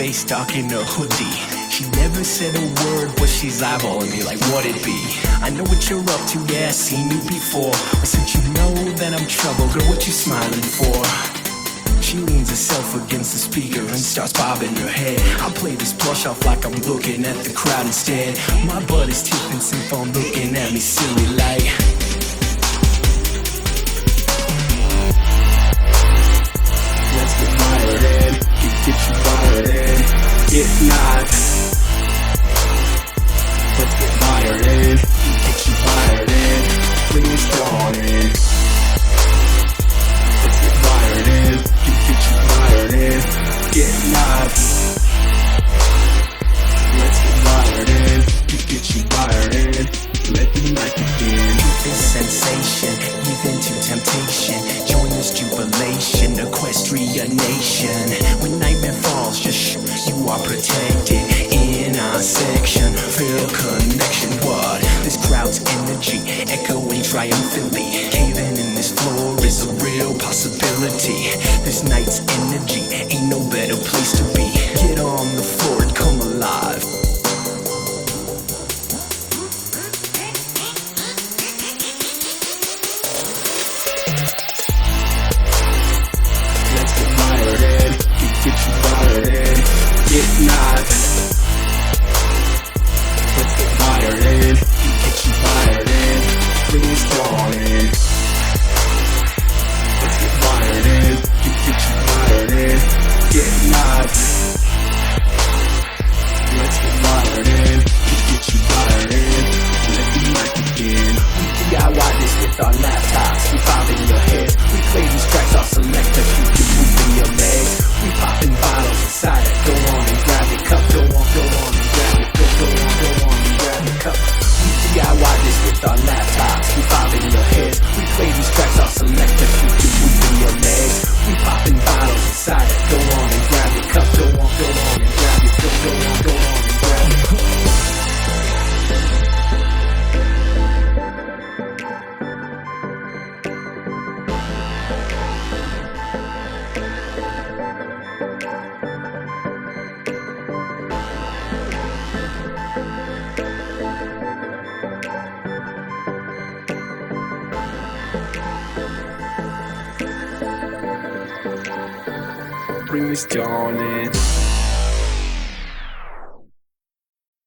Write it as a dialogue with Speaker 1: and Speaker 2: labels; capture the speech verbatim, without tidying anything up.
Speaker 1: face dark in a hoodie. She never said a word, but she's eyeballing me like what it be. I know what you're up to, yeah, I've seen you before. But since you know that I'm trouble, girl, what you smiling for? She leans herself against the speaker and starts bobbing her head. I play this brush off like I'm looking at the crowd instead. My butt is tipping, simple, phone looking at me silly like. Let's get wired in, get, get you wired in, get knocked. Let's get wired in, get you wired in, bring this dawn in. Let's get wired in, get, get you wired in, get knocked. Let's get wired in, get, get you wired in, let the night begin. This sensation, even to temptation, join this jubilation, equestria nation. When nightmare falls, just shh, you are protected in our section. Feel connection, what? This crowd's energy, echoing triumphantly. Caving in this floor is a real possibility. This night's energy, ain't no better place to be. Get on the floor and come alive. Let's get wired in, get, get you wired in, get knocked. Let's get wired in, get you wired in, bring this dawn in. Let's get wired in, get, get you wired in, get knocked. Let's get wired in, get, get you wired in, let the night begin. We D I Y this with our laptops, we bob in your head. We play these tracks off selector, keep you moving your legs. We popping bottles inside it, go on and grab your cup. Go on, go on and grab it, go, go on, go on and grab your cup. We D I Y this with our laptops, we bob in your heads. We play these tracks off selector, keep you moving your legs. We popping bottles inside it, go on and grab your cup. Go on, go on and grab it, go, go on, go on and grab it. Bring this dawn in.